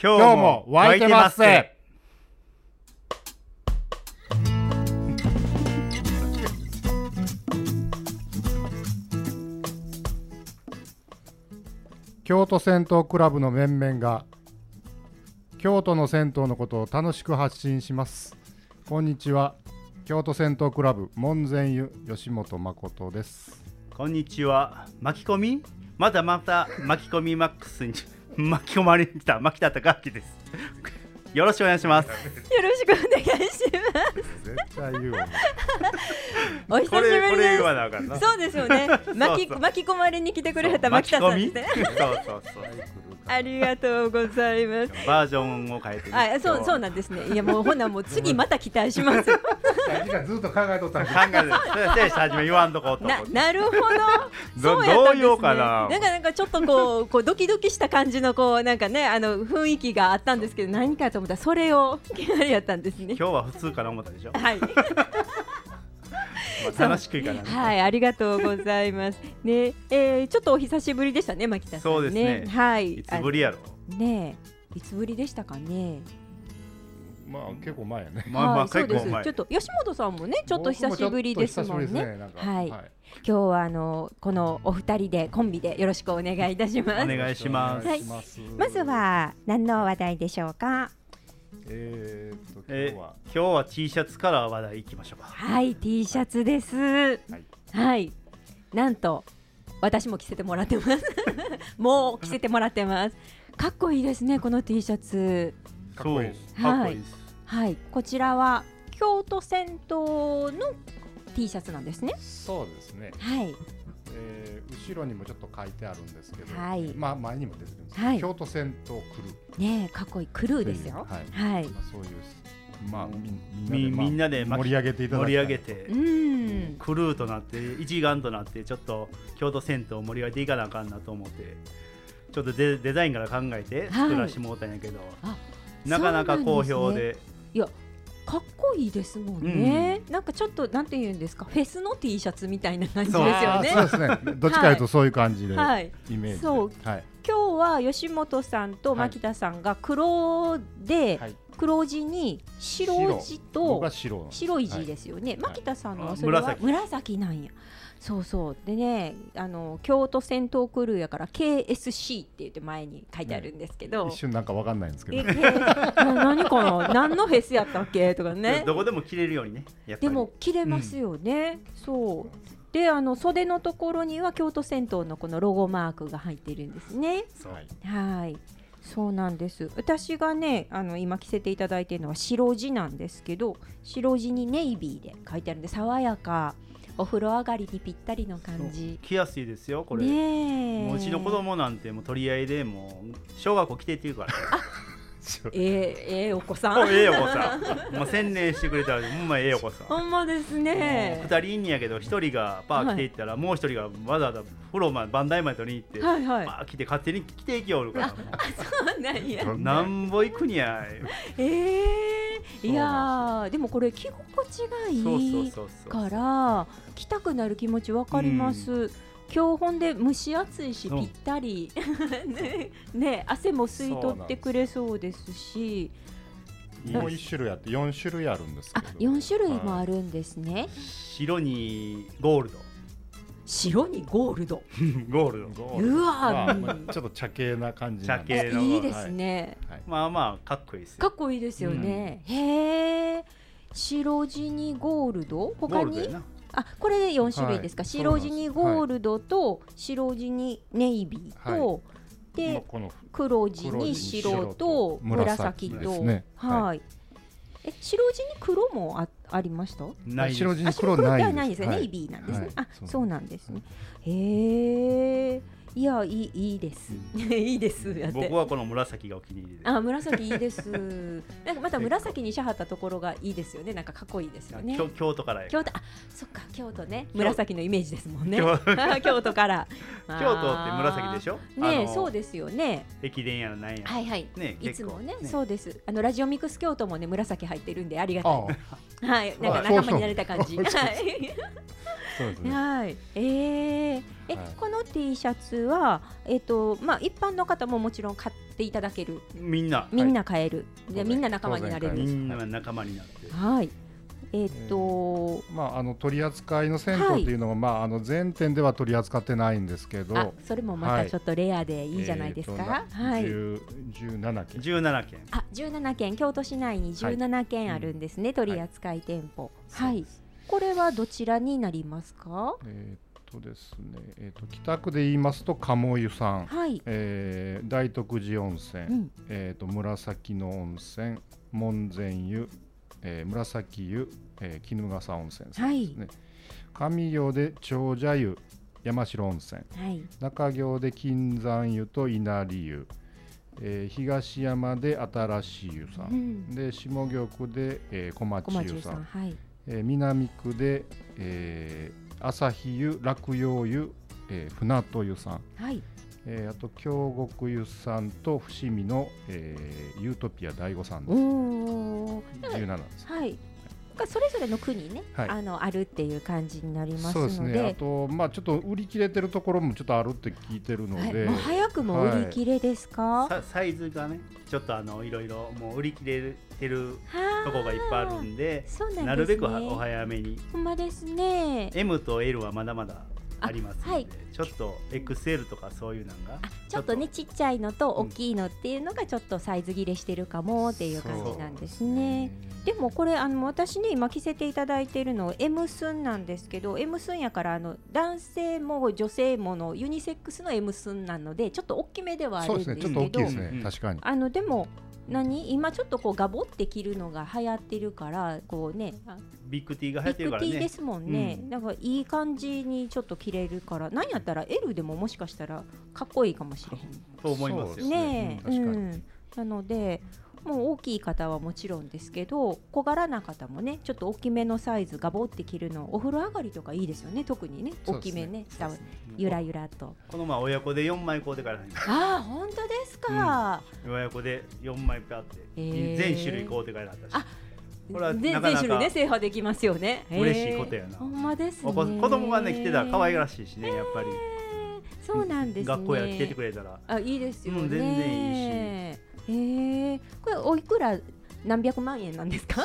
今日も湧いてますぜ。京都銭湯クラブの面々が京都の銭湯のことを楽しく発信します。こんにちは、京都銭湯クラブ門前湯吉本誠です。 こんにちは。巻き込みまた巻き込みマックスに巻き込まれに来た牧田貴明です。よろしくお願いします。よろしくお願いします。 絶対言うわ。 お久しぶりです。 これ言わなあかんな。 そうですよね。巻き込まれに来てくれた牧田さんですね。 そうありがとうございます。 バージョンを変えて、 ね。そうなんですね。いやもうほなもう次また期待します。 ずっと考えとったんです。 考えて初め言わんとこうと。 なるほど。 そうやったんですね。どう言おうかな。 なんかちょっとこうドキドキした感じのこうなんかね雰囲気があったんですけど、何かと思ったらそれをいきなりやったんですね。 今日は普通かな思ったでしょ。 はい。 楽しくいかな、ね。 はい、ありがとうございます。ね、ちょっとお久しぶりでしたね、牧田さんね。 そうですね。 はい。 いつぶりやろ。 ね、いつぶりでしたかね。 まあ結構前やね。 まあ結構前。ちょっと吉本さんもね、ちょっと久しぶりですもんね。はい。今日はこのお二人でコンビでよろしくお願いいたします。 お願いします。 はい。まずは何の話題でしょうか。 今日は T シャツから話題いきましょうか。 はい、T シャツです。はい。なんと私も着せてもらってます。もう着せてもらってます。かっこいいですね、この T シャツ。 かっこいいです。 はい。はい、こちらは京都銭湯の T シャツなんですね。 そうですね。 はい。 後ろにもちょっと書いてあるんですけど、 はい、 まあ前にも出てるんですけど、 はい、 京都銭湯クルー。ね、かっこいいクルーですよ。はい。 そういうまあみんなで盛り上げていただいて、 盛り上げて、クルーとなって一丸となってちょっと京都銭湯を盛り上げていかなあかんなと思って、ちょっとデザインから考えて作らしてもらったんやけど、なかなか好評で。 いや。かっこいいですもんね。なんかちょっとなんて言うんですか、フェスの T シャツみたいな感じですよね。 そうですね。どっちかというとそういう感じでイメージ。 そう。今日は吉本さんと牧田さんが黒で黒地に白地と白い字ですよね。牧田さんのはそれは紫なんや。そうそうでね、京都銭湯クルーやから KSC って言って前に書いてあるんですけど、 一瞬なんかわかんないんですけど、 何かな、何のフェスやったっけとかね。 どこでも着れるようにね。 でも着れますよね。そうで袖のところには京都銭湯のこのロゴマークが入ってるんですね。はい。そうなんです。私がね今着せていただいているのは白地なんですけど、白地にネイビーで書いてあるんで爽やか。お風呂上がりにぴったりの感じ。 着やすいですよこれ。もううちの子供なんてもう取り合いでもう小学校来てって言うから。 お子さん。 お子さん。もう専念してくれたらほんまお子さん。 ほんまですね。 2人いんやけど1人がパー着ていったら、もう1人がわざわざ風呂番台まで取りに行って、パー着て勝手に着ていきおるから。 そうなんや。 なんぼ行くにや。 いやでもこれ着心地がいいから着たくなる気持ちわかります。今日ほんで蒸し暑いしぴったりね、汗も吸い取ってくれそうですし。 もう1種類あって4種類あるんですけど。 4種類もあるんですね。 白にゴールド。 白にゴールド。 ゴールド。 うわ、 ちょっと茶系な感じ。 茶系の。 いいですね。 まあまあかっこいいですよ。 かっこいいですよね。へえ。白地にゴールド。他に。これで4種類ですか。白地にゴールドと白地にネイビーとで黒地に白と紫と。はい。白地に黒もありました？ 白地に黒ないですよ。ネイビーなんですね。そうなんですね。へえ。いや、いいです。いいです。 僕はこの紫がお気に入りです。 紫いいです。なんかまた紫にしゃはったところがいいですよね。なんかかっこいいですよね。 京都から。 京都、そっか、京都ね。紫のイメージですもんね。京都から。 京都って紫でしょ。 ね、そうですよね。 駅伝やらなんや。 はいはい。いつもね、そうです。ラジオミックス京都もね、紫入ってるんでありがたい。はい、なんか仲間になれた感じ。はい。はい。この T シャツはまあ一般の方ももちろん買っていただける。 みんな買える。でみんな仲間になれる。 みんな仲間になって。 はい。 まあ取り扱いの銭湯っていうのは、まあ全店では取り扱ってないんですけど、 それもまたちょっとレアでいいじゃないですか。はい。 17件。 17件、京都市内に17件あるんですね、取り扱い店舗。はい。これはどちらになりますか？ ですね、北区で言いますと鴨湯さん、大徳寺温泉、紫野温泉、門前湯、紫湯、衣笠温泉さんですね。上行で長者湯、山城温泉、中行で金山湯と稲荷湯、東山で新しい湯さん、で下京区で、小町湯さん、南区で、朝日湯、落葉湯、船戸湯さん、あと京極湯さんと伏見の、ユートピア第五さんです。17です。 はい。それぞれの区にね、あるっていう感じになりますので、そうですね。 あとまあちょっと売り切れてるところもちょっとあるって聞いてるので、 もう早くも売り切れですか？ サイズがね、ちょっといろいろもう売り切れてるとこがいっぱいあるんで、なるべくお早めに。 ほんまですね。 M と L はまだまだありますので、ちょっと XL とかそういうのがちょっとね、ちっちゃいのと大きいのっていうのがちょっとサイズ切れしてるかもっていう感じなんですね。でもこれ私ね、今着せていただいているの M 寸なんですけど、 M 寸やから男性も女性ものユニセックスの M 寸なのでちょっと大きめではあるんですけど、 ちょっと大きいですね、確かに。 でも今ちょっとこうガボって着るのが流行ってるから、こうね、 ビッグ T が流行ってるからね。 ビッグ T ですもんね。なんかいい感じにちょっと着れるから、なんやったら L でももしかしたらかっこいいかもしれへんと思いますよね。なのでもう大きい方はもちろんですけど、小柄な方もね、ちょっと大きめのサイズガボって着るの、お風呂上がりとかいいですよね。特にね、大きめね、ゆらゆらと。 この親子で4枚買うてからね。 本当ですか。 親子で4枚パって全種類買うてからだったし。 これは全種類ね、制覇でききますよね。 嬉しいことやな。 ほんまですね。 子供がね来てたら可愛らしいしね、やっぱり。 そうなんですね。 学校や来ててくれたら。 いいですよね。 全然いいし。 これおいくら何百万円なんですか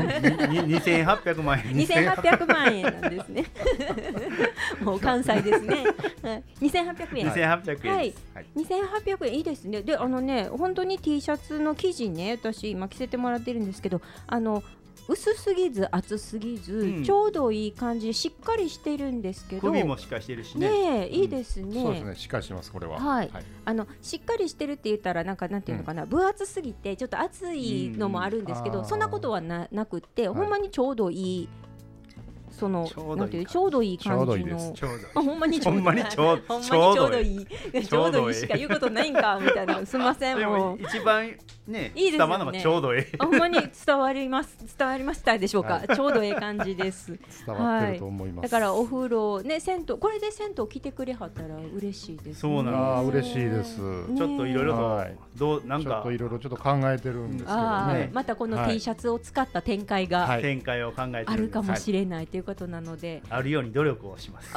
？2800万円。 2800万円なんですね。もう関西ですね。2800円。 2800円。 はい。2800円いいですね。で本当に T シャツの生地ね、私今着せてもらってるんですけど、薄すぎず厚すぎず、ちょうどいい感じ、しっかりしてるんですけど、 首もしっかりしてるしね。 いいですね。 そうですね、しっかりしてますこれは。 しっかりしてるって言ったらなんていうのかな、分厚すぎてちょっと厚いのもあるんですけど、そんなことはなくって、ほんまにちょうどいい。なんていうちょうどいい感じの、ほんまにちょうどいい、ちょうどいいしか言うことないんかみたいな、すみません。もう一番ね、伝わるのがちょうどいい。 ほんまに伝わりましたでしょうか。ちょうどいい感じです。 伝わってると思います。 だからお風呂ね、銭湯、これで銭湯来てくれはったら嬉しいです。 そうなんです。嬉しいです。ちょっといろいろとなんかいろいろちょっと考えてるんですけどね。 またこの T シャツを使った展開がを考えてあるかもしれないということなので、 あるように努力をします。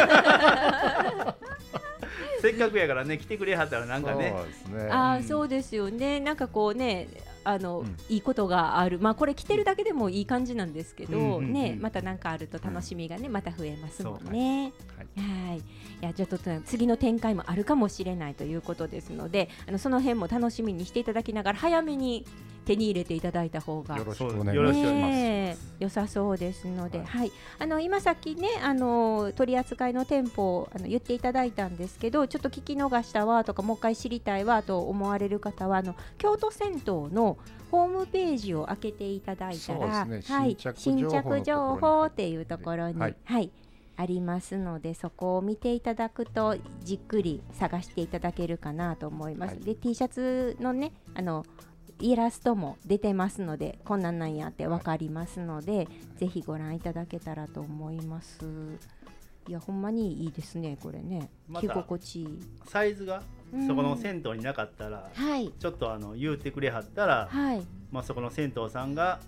せっかくやからね、来てくれはったらなんかね。 そうですよね。なんかこうね、いいことがある。これ着てるだけでもいい感じなんですけどね、またなんかあると楽しみがね、また増えますもんね。はい。いや、ちょっと次の展開もあるかもしれないということですので、その辺も楽しみにしていただきながら、早めに手に入れていただいた方がよろしくお願いします。 良さそうですので、はい。今さっきね、取り扱いの店舗言っていただいたんですけど、ちょっと聞き逃したわとか、もう一回知りたいわと思われる方は、京都銭湯のホームページを開けていただいたら、新着情報っていうところに、ありますので、そこを見ていただくとじっくり探していただけるかなと思います。で T シャツのね、イラストも出てますので、こんなんなんやって分かりますので、ぜひご覧いただけたらと思います。いや、ほんまにいいですね、これね。着心地いい。 サイズがそこの銭湯になかったら、ちょっと言うてくれはったら、そこの銭湯さんが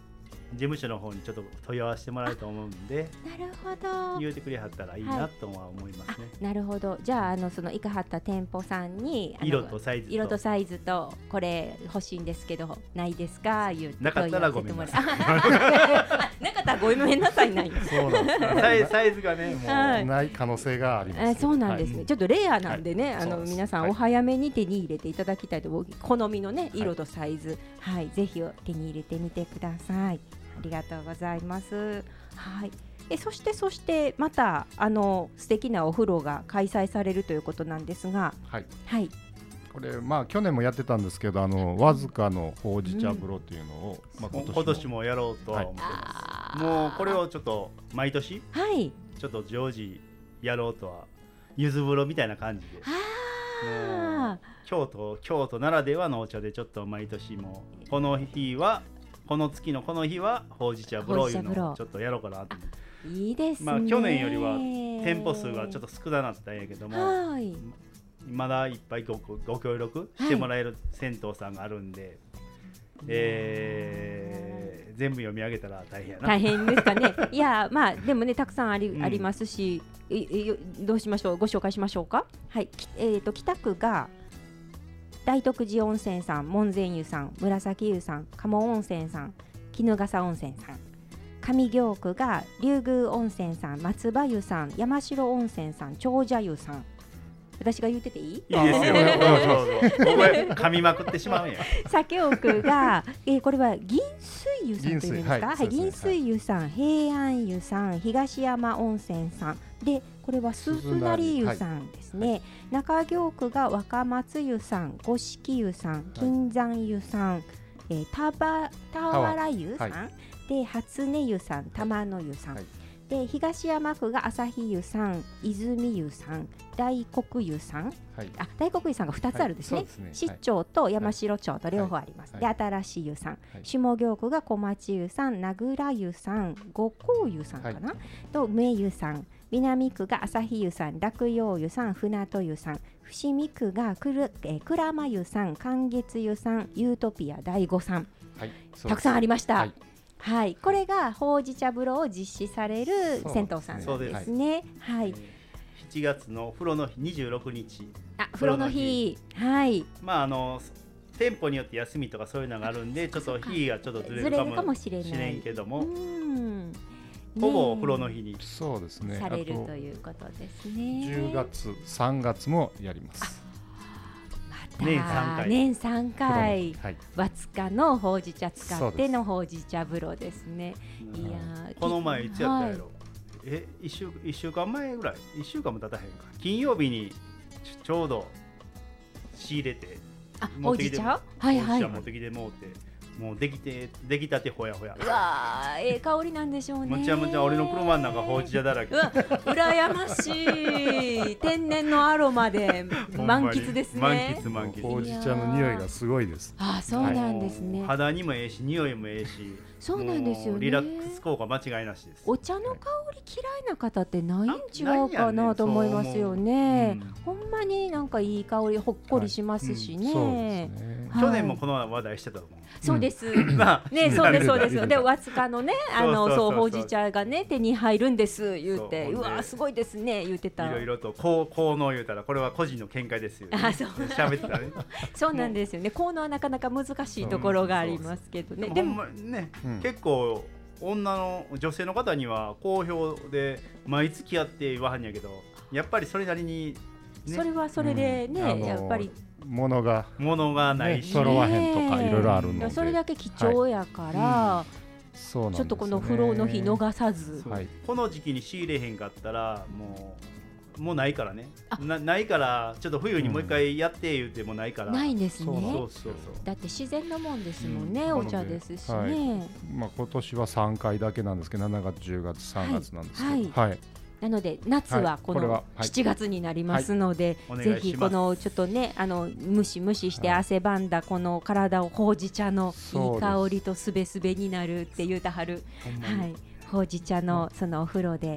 事務所の方にちょっと問い合わせてもらえると思うんで、 なるほど。 言うてくれはったらいいなとは思いますね。 なるほど。じゃあその行かはった店舗さんに色とサイズとこれ欲しいんですけどないですか言ってなかったらごめんなさい。 なかったらごめんなさいない。 そうなんですサイズがねもうない可能性があります。 そうなんですね。ちょっとレアなんでね、皆さんお早めに手に入れていただきたいと、好みのね色とサイズ、はい、ぜひ手に入れてみてください。ありがとうございます。はい。そしてまた素敵なお風呂が開催されるということなんですが、はい。はい。 これ去年もやってたんですけどわずかのほうじ茶風呂っていうのを、 今年もやろうとは思ってます。もうこれをちょっと毎年、はい、ちょっと常時やろうとは柚子風呂みたいな感じで。京都ならではのお茶でちょっと毎年もこの日はこの月のこの日はほうじ茶風呂いうのをちょっとやろうかなと思って。 いいですね。 去年よりは店舗数がちょっと少なかったんやけども、まだいっぱいご協力してもらえる銭湯さんがあるんで、全部読み上げたら大変やな。 大変ですかね。いやでもねたくさんありますし、どうしましょう、ご紹介しましょうか。はい。北区が大徳寺温泉さん、門前湯さん、紫湯さん、鴨温泉さん、衣笠温泉さん。上京区が龍宮温泉さん、松葉湯さん、山城温泉さん、長者湯さん。私が言ってていい？いいですよ。噛みまくってしまうんや。 左京区がこれは銀水湯さんというんですか？はい、銀水湯さん、平安湯さん、東山温泉さんで、これは鈴なり湯さんですね。中京区が若松湯さん、五色湯さん、金山湯さん、田原湯さんで、初音湯さん、玉野湯さん。で東山区が旭湯さん、泉湯さん、大黒湯さん、大黒湯さんが2つあるんですね。七町と山城町と両方あります。で新しい湯さん、下京区が小町湯さん、名倉湯さん、五香湯さんかな、と梅湯さん。南区が旭湯さん、落葉湯さん、船戸湯さん。伏見区が鞍馬湯さん、寒月湯さん、ユートピア第五さん。たくさんありました。はい、これがほうじ茶風呂を実施される銭湯さんなんですね。はい。 7月の風呂の日26日。 風呂の日。はい。 店舗によって休みとかそういうのがあるんで、ちょっと日がちょっとずれるかもしれんけども、ほぼ風呂の日にそうですね。 されるということですね。 10月、3月もやります。 年 3回、わつかのほうじ茶使ってのほうじ茶風呂ですね。いやこの前いつやったやろ、1週間前ぐらい、1週間も経たへんか、金曜日にちょうど仕入れてほうじ茶持ってきてもうて、もうできたてほやほや。 うわ香りなんでしょうね。 むちゃむちゃ俺の車の中ほうじ茶だらけ。 羨ましい。天然のアロマで満喫ですね。 満喫。 ほうじ茶の匂いがすごいです。 そうなんですね。 肌にもええし、匂いもええし。 そうなんですよね。 リラックス効果間違いなしです。 お茶の香り嫌いな方ってないん違うかなと思いますよね。ほんまになんかいい香り、ほっこりしますしね。 去年もこの話題してたと思う。 そうです。ね、そうですそうです。でわつかのね、そうほうじ茶がね手に入るんです言って、うわすごいですね言ってた。 いろいろと効能言うたらこれは個人の見解ですよ。喋ってたね。 そうなんですよね。効能はなかなか難しいところがありますけどね。 でもね、結構女性の方には好評で毎月やって言わはんやけど、やっぱりそれなりにそれはそれでね、やっぱり物がないし、 揃わへんとかいろいろあるので、 それだけ貴重やから、ちょっとこの風呂の日逃さず、 この時期に仕入れへんかったらもうないからね。ないからちょっと冬にもう一回やって言うてもないから。 ないんですね。 そうだって自然のもんですもんね、お茶ですしね。 今年は3回だけなんですけど、7月10月3月なんですけど、 なので夏はこの7月になりますので、ぜひこのちょっとねムシムシして汗ばんだこの体をほうじ茶のいい香りとすべすべになるって言うたはる、ほうじ茶のそのお風呂で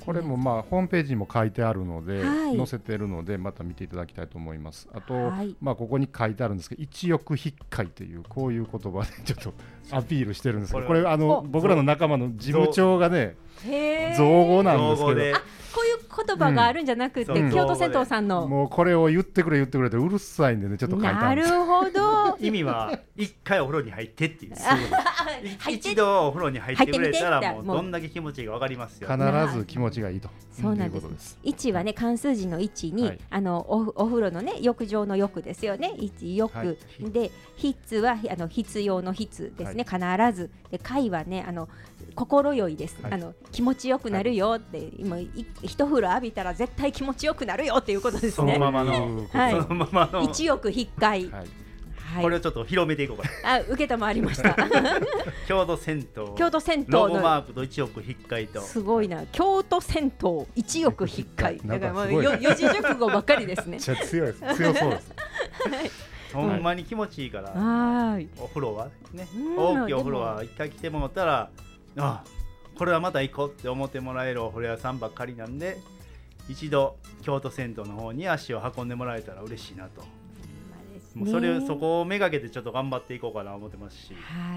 これもまあホームページにも書いてあるので、 はい、 載せてるのでまた見ていただきたいと思います。あと、 はい、 まあここに書いてあるんですけど、一億筆会というこういう言葉でちょっとアピールしてるんですけど、これ僕らの仲間の事務長がね造語なんですけど、 こういう言葉があるんじゃなくて、京都銭湯さんのもうこれを言ってくれってうるさいんでね、ちょっと書いてあるんです。 なるほど意味は一回お風呂に入ってっていう一度お風呂に入ってくれたらもうどんだけ気持ちいいか分かりますよ。 必ず気持ちがいいと。 そうなんです。1はね、漢数字の1に、はい、お風呂のね浴場の浴ですよね。1浴、はい、で筆は必要の筆ですね、はい、必ずで会はね心よいです、はい、気持ちよくなるよって、はい、今一風呂浴びたら絶対気持ちよくなるよっていうことですね。 そのままの、はい、そのままの一億筆会、はいはい、これをちょっと広めていこうかな。 受けたまわりました京都銭湯ロゴマークと一億筆会と、 すごいな、京都銭湯一億筆会だからもう四字熟語ばっかりですね。 めっちゃ強いです、強そうです、 はい、ほんまに気持ちいいから、はい、お風呂はね、大きいお風呂は一回来てもらったら、これはまた行こうって思ってもらえるお風呂屋さんばっかりなんで、一度京都銭湯の方に足を運んでもらえたら嬉しいなと。もうそこをめがけてちょっと頑張っていこうかなと思ってますし、 はい、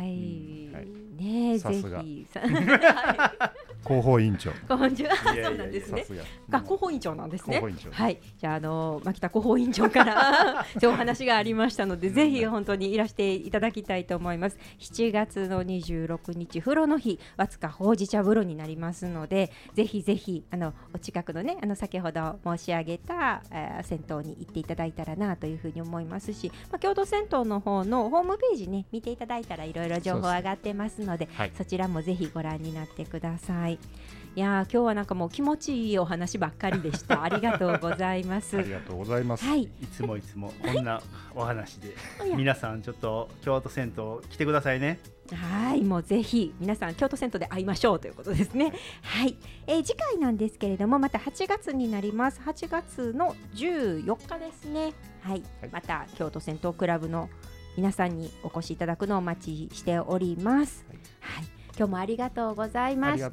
はい、ね、ぜひ広報委員長、 そうなんですね。広報委員長なんですね。はい、じゃあ牧田広報委員長からそうお話がありましたので、ぜひ本当にいらしていただきたいと思います。7月の26日風呂の日、和塚ほうじ茶風呂になりますので、ぜひぜひお近くのね、先ほど申し上げた銭湯に行っていただいたらなというふうに思いますし、京都銭湯の方のホームページね、見ていただいたらいろいろ情報上がってますので、はい、そちらもぜひご覧になってください。いや今日はなんかもう気持ちいいお話ばっかりでした。ありがとうございます。 ありがとうございます。 はい、いつもこんなお話で皆さんちょっと京都銭湯来てくださいね。 はい、もうぜひ皆さん京都銭湯で会いましょうということですね。はい、次回なんですけれども、また8月になります。8月の14日ですね。はい、はい、また京都銭湯クラブの皆さんにお越しいただくのをお待ちしております。はい、はい、今日もありがとうございました。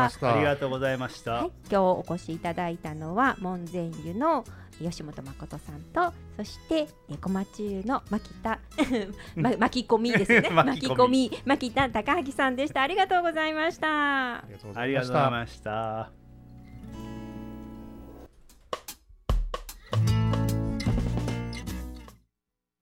ありがとうございました。 はい、今日お越しいただいたのは門前湯の吉本誠さんと、そして小町湯の牧田巻き込みですね巻き込み牧田高明さんでした。ありがとうございました。 ありがとうございました。